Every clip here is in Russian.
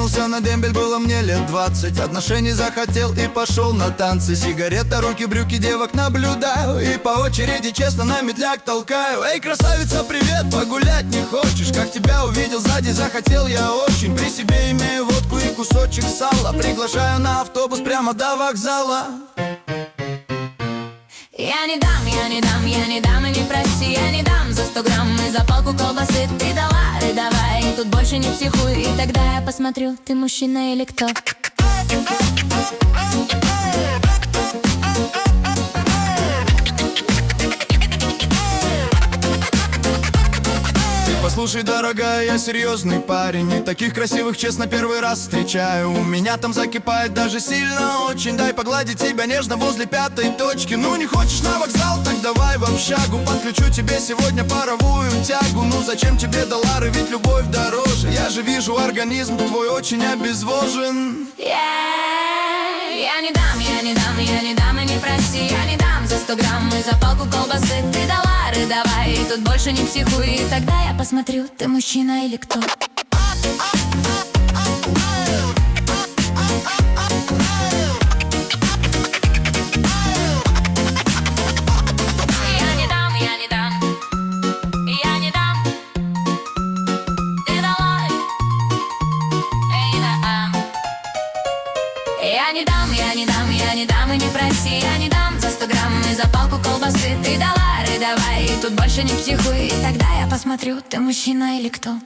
кинулся на дембель, было мне лет 20. Отношений захотел и пошел на танцы. Сигарета, руки, брюки, девок наблюдаю и по очереди честно на медляк толкаю. Эй, красавица, привет, погулять не хочешь? Как тебя увидел сзади, захотел я очень. При себе имею водку и кусочек сала. Приглашаю на автобус прямо до вокзала. Я не дам, я не дам, я не дам и не проси. Я не дам за 100 грамм и за палку колбасы. Ты доллары давай, и тут больше не психуй. И тогда я посмотрю, ты мужчина или кто. Послушай, дорогая, я серьезный парень, и таких красивых, честно, первый раз встречаю. У меня там закипает даже сильно очень. Дай погладить тебя нежно возле 5-й точки. Ну не хочешь на вокзал, так давай в общагу. Подключу тебе сегодня паровую тягу. Ну зачем тебе доллары, ведь любовь дороже. Я же вижу, организм твой очень обезвожен. Я не дам, я не дам, я не дам и не проси. Я не дам за 100 грамм и за палку колбасы. Ты доллары давай, и тут больше не психуй. И тогда я посмотрю, ты мужчина или кто. Я не дам, я не дам, я не дам. Ты доллары, эй, да. Я не дам, я не дам, я не дам и не проси. Я не дам за 100 грамм и за палку колбасы. Ты доллары давай, и тут больше не психуй. И тогда я посмотрю, ты мужчина или кто.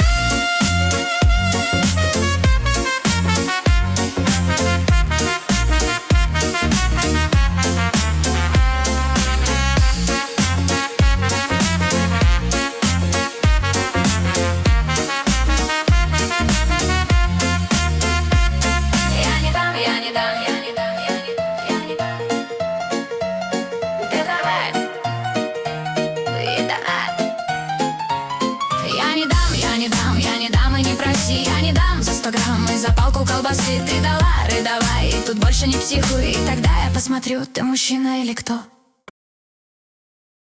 Я не дам за 100 грамм и за палку колбасы. Ты доллары давай, и тут больше не психуй. И тогда я посмотрю, ты мужчина или кто.